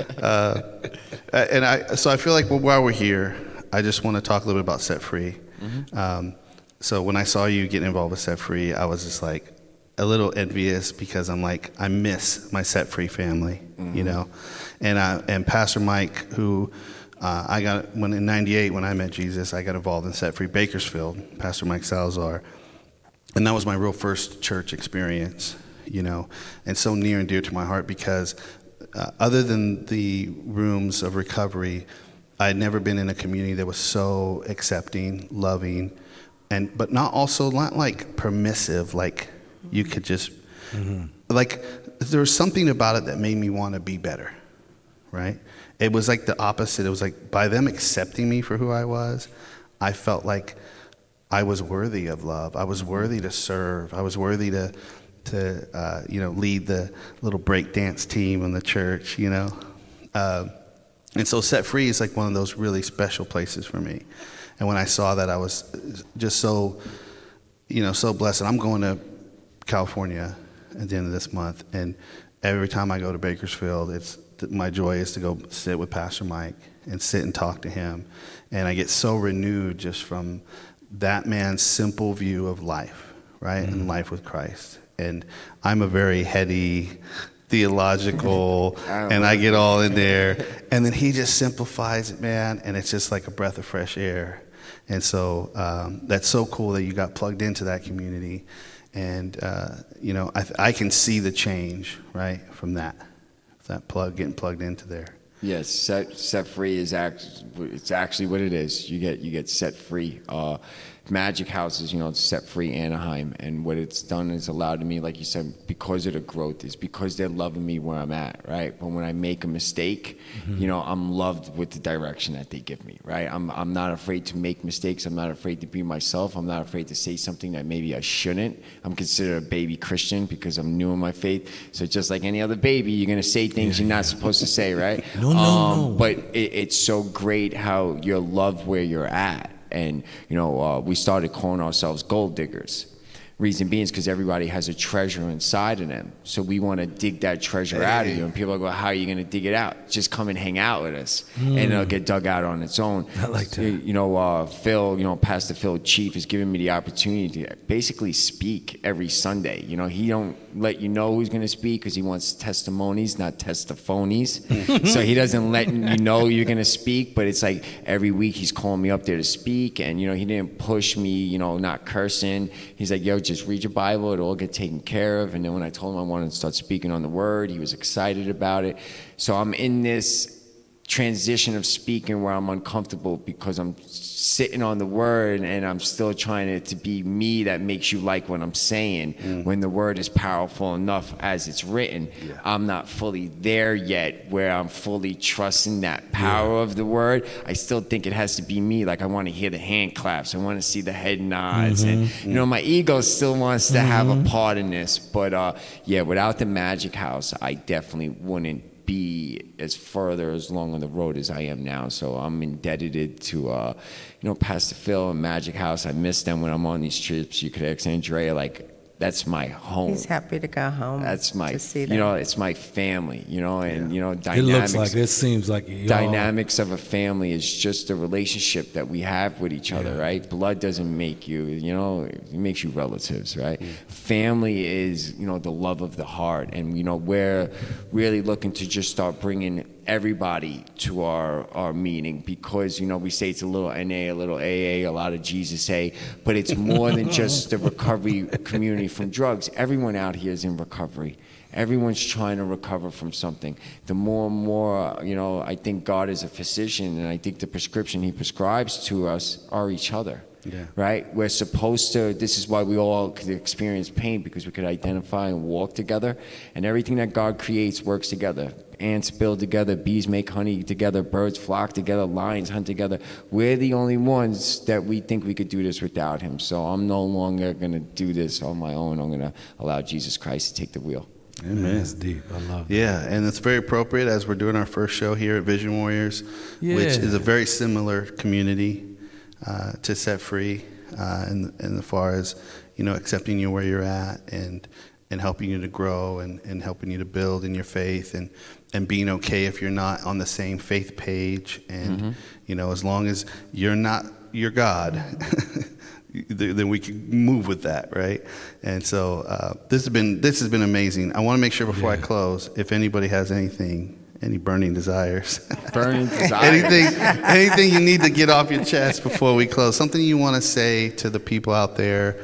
So I feel like while we're here, I just want to talk a little bit about Set Free. So when I saw you getting involved with Set Free, I was just like a little envious, because I'm like, I miss my Set Free family, and Pastor Mike, who. When in '98, when I met Jesus, I got involved in Set Free Bakersfield, Pastor Mike Salazar, and that was my real first church experience, and so near and dear to my heart, because other than the rooms of recovery, I had never been in a community that was so accepting, loving, but not like permissive, like you could just, like there was something about it that made me want to be better, right? It was like the opposite. It was like by them accepting me for who I was, I felt like I was worthy of love. I was worthy to serve. I was worthy to lead the little break dance team in the church, And so Set Free is like one of those really special places for me. And when I saw that, I was just so, so blessed. And I'm going to California at the end of this month, and every time I go to Bakersfield, my joy is to go sit with Pastor Mike and sit and talk to him. And I get so renewed just from that man's simple view of life, right? And life with Christ. And I'm a very heady, theological, and I get all in there. And then he just simplifies it, man, and it's just like a breath of fresh air. And so that's so cool that you got plugged into that community. And, I can see the change, right, from that getting plugged into there. Yes, set free is it's actually what it is. You get set free. Magic House is, Set Free Anaheim, and what it's done is allowed me, like you said, because of the growth, is because they're loving me where I'm at, right? But when I make a mistake, I'm loved with the direction that they give me, right? I'm not afraid to make mistakes. I'm not afraid to be myself. I'm not afraid to say something that maybe I shouldn't. I'm considered a baby Christian because I'm new in my faith. So just like any other baby, you're gonna say things you're not supposed to say, right? No. But it's so great how you're loved where you're at. And, we started calling ourselves gold diggers. Reason being is because everybody has a treasure inside of them. So we want to dig that treasure out of you. And people go, how are you going to dig it out? Just come and hang out with us. And it'll get dug out on its own. I like that. Phil, Pastor Phil Chief has given me the opportunity to basically speak every Sunday. He don't let you know who's going to speak because he wants testimonies, not testaphonies. So he doesn't let you know you're going to speak, but it's like every week he's calling me up there to speak. And, he didn't push me, not cursing. He's like, yo, just read your Bible, it'll all get taken care of. And then when I told him I wanted to start speaking on the word, he was excited about it. So I'm in this transition of speaking where I'm uncomfortable because I'm sitting on the word and I'm still trying it to be me that makes you like what I'm saying. When the word is powerful enough as it's written, I'm not fully there yet where I'm fully trusting that power of the word. I still think it has to be me. Like I want to hear the hand claps, I want to see the head nods, and my ego still wants to have a part in this. But without the Magic House, I definitely wouldn't be as further as long on the road as I am now. So I'm indebted to Pastor Phil and Magic House. I miss them when I'm on these trips. You could ask Andrea, like, that's my home. He's happy to go home. That's my, to see them. It's my family, and dynamics. It looks like, it seems like dynamics of a family is just a relationship that we have with each other, right? Blood doesn't make you, it makes you relatives, right? Family is, the love of the heart, and we're really looking to just start bringing everybody to our meeting because we say it's a little NA, a little AA, a lot of Jesus A, but it's more than just the recovery community from drugs. Everyone out here is in recovery. Everyone's trying to recover from something. The more and more, I think God is a physician, and I think the prescription he prescribes to us are each other. Yeah. Right? We're supposed to, this is why we all could experience pain, because we could identify and walk together, and everything that God creates works together. Ants build together, bees make honey together, birds flock together, lions hunt together. We're the only ones that we think we could do this without him. So I'm no longer going to do this on my own. I'm going to allow Jesus Christ to take the wheel. Amen. That's deep. I love it. Yeah, and it's very appropriate as we're doing our first show here at Vision Warriors, which is a very similar community to Set Free, in as far as accepting you where you're at and helping you to grow and helping you to build in your faith and being okay if you're not on the same faith page, and as long as you're not your God, then we can move with that, right? And so this has been amazing. I want to make sure before I close, if anybody has any burning desires. Burning desires. anything you need to get off your chest before we close. Something you want to say to the people out there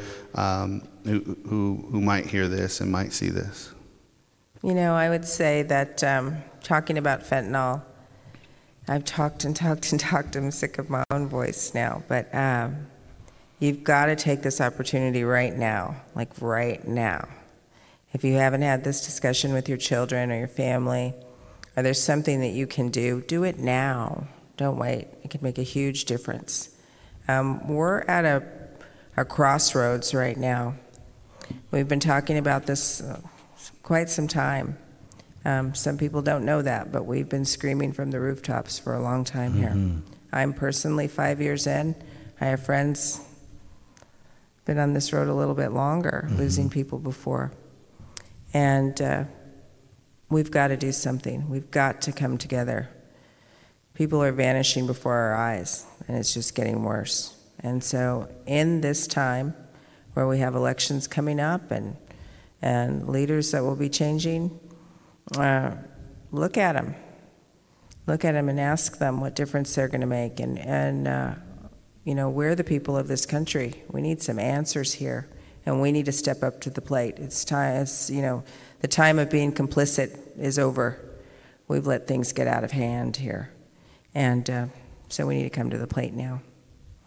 who might hear this and might see this. I would say that talking about fentanyl, I've talked and talked and talked. I'm sick of my own voice now. But you've got to take this opportunity right now, like right now. If you haven't had this discussion with your children or your family, or there's something that you can do it now. Don't wait. It can make a huge difference. We're at a crossroads right now. We've been talking about this quite some time. Some people don't know that, but we've been screaming from the rooftops for a long time here. I'm personally 5 years in. I have friends been on this road a little bit longer, losing people before. And we've got to do something. We've got to come together. People are vanishing before our eyes, and it's just getting worse. And so in this time where we have elections coming up and leaders that will be changing, look at them. Look at them and ask them what difference they're going to make. And we're the people of this country. We need some answers here, and we need to step up to the plate. It's time. The time of being complicit is over. We've let things get out of hand here. And so we need to come to the plate now.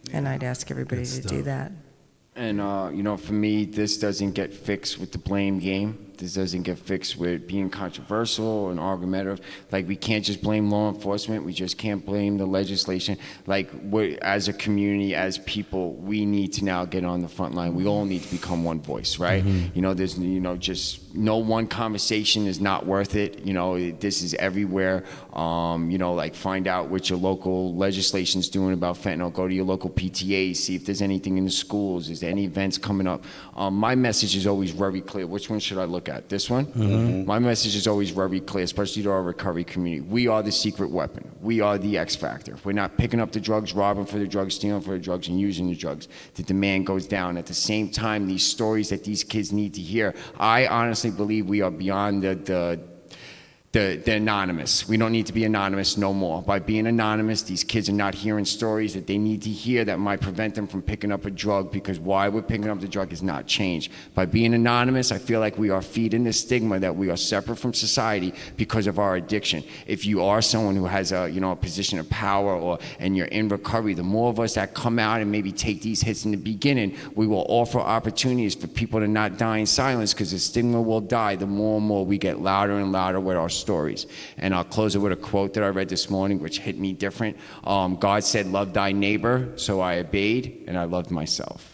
And I'd ask everybody to do that. And, for me, this doesn't get fixed with the blame game. This doesn't get fixed with being controversial and argumentative. Like, we can't just blame law enforcement. We just can't blame the legislation. Like, as a community, as people, we need to now get on the front line. We all need to become one voice, right? There's, just no one conversation is not worth it. This is everywhere. Find out what your local legislation's doing about fentanyl. Go to your local PTA, see if there's anything in the schools. Is there any events coming up? My message is always very clear. Which one should I look at? This one? My message is always very clear, especially to our recovery community. We are the secret weapon. We are the X factor. If we're not picking up the drugs, robbing for the drugs, stealing for the drugs, and using the drugs, the demand goes down. At the same time, these stories that these kids need to hear, I honestly believe we are beyond the anonymous. We don't need to be anonymous no more. By being anonymous, these kids are not hearing stories that they need to hear that might prevent them from picking up a drug, because why we're picking up the drug has not changed. By being anonymous, I feel like we are feeding the stigma that we are separate from society because of our addiction. If you are someone who has a position of power and you're in recovery, the more of us that come out and maybe take these hits in the beginning, we will offer opportunities for people to not die in silence, because the stigma will die the more and more we get louder and louder with our stories. And I'll close it with a quote that I read this morning, which hit me different. God said, love thy neighbor, so I obeyed, and I loved myself.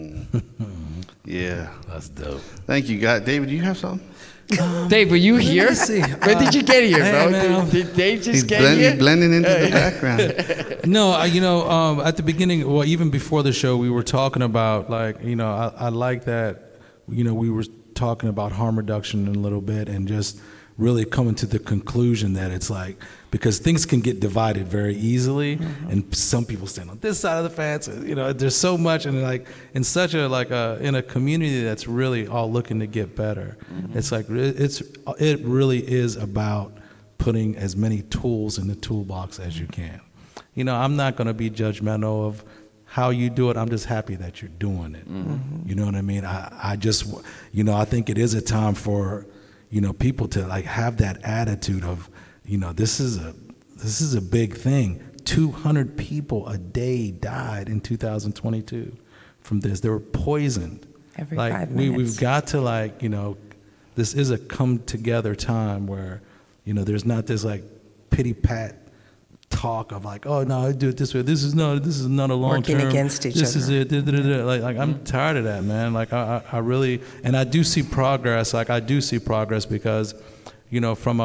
Yeah. That's dope. Thank you, God. David, do you have something? Dave, were you here? see. When did you get here, bro? man, Did Dave just He's get here? blending into the background. No, at the beginning, well, even before the show, we were talking about, I like that, we were talking about harm reduction a little bit, and just really coming to the conclusion that it's like, because things can get divided very easily, and some people stand on this side of the fence, there's so much, and in such in a community that's really all looking to get better, it's like, it really is about putting as many tools in the toolbox as you can. I'm not going to be judgmental of how you do it. I'm just happy that you're doing it. You know what I mean? I just, I think it is a time for, people to have that attitude of, this is a big thing. 200 people a day died in 2022 from this. They were poisoned. Every 5 minutes. We've got to this is a come together time where, there's not this pity pat talk of oh no, I do it this way. This is not a long term. Working against each This other. is it. I'm tired of that, man. I really, and I do see progress. I do see progress because, from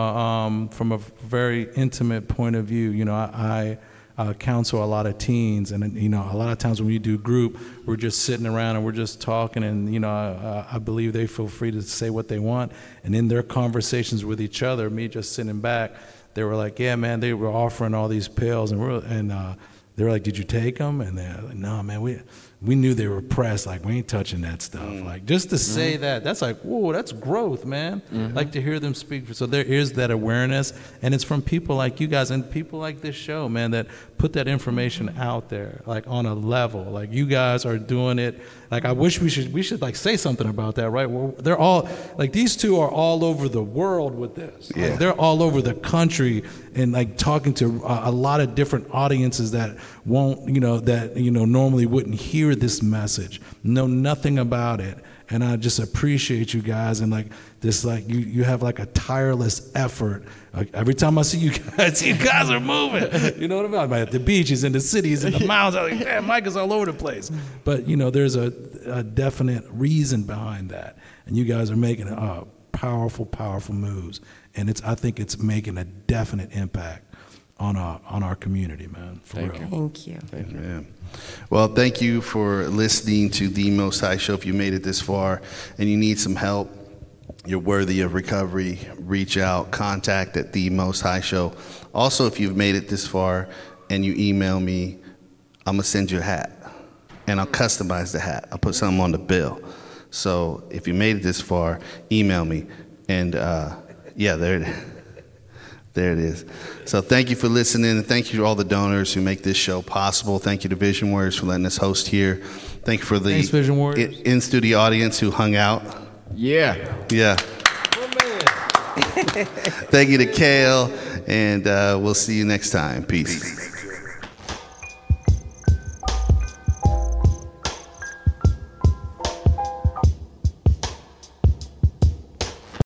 a very intimate point of view, I counsel a lot of teens, and a lot of times when we do group, we're just sitting around and we're just talking, and I believe they feel free to say what they want, and in their conversations with each other, me just sitting back, they were like, yeah, man, they were offering all these pills, and they were like, did you take them? And they're like, no, man, we knew they were pressed. We ain't touching that stuff. Just to say that, that's whoa, that's growth, man. To hear them speak. So there is that awareness, and it's from people like you guys and people like this show, man, that put that information out there, on a level. You guys are doing it. I wish we should say something about that, right? Well, they're all these two are all over the world with this. Yeah. They're all over the country and talking to a lot of different audiences that won't, normally wouldn't hear this message, know nothing about it. And I just appreciate you guys, and this, you have a tireless effort. Every time I see you guys are moving. You know what I mean? At the beaches, in the cities, in the mountains. I'm like, man, Mike is all over the place. But there's a definite reason behind that, and you guys are making powerful, powerful moves, and I think it's making a definite impact on our community, man. For real. Thank you. Yeah. Well, thank you for listening to The Most High Show. If you made it this far and you need some help, you're worthy of recovery, reach out, contact at The Most High Show. Also, if you've made it this far and you email me, I'm going to send you a hat, and I'll customize the hat. I'll put something on the bill. So if you made it this far, email me. And yeah, there it is. There it is. So thank you for listening, and thank you to all the donors who make this show possible. Thank you to Vision Warriors for letting us host here. Thank you for the Thanks, Vision Warriors. in-studio audience who hung out. Yeah. Yeah. Thank you to Kale, and we'll see you next time. Peace.